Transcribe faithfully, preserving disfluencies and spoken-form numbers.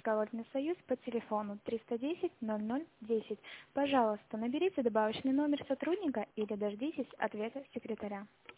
разговорный союз по телефону триста десять ноль ноль десять. Пожалуйста, наберите добавочный номер сотрудника или дождитесь ответа секретаря.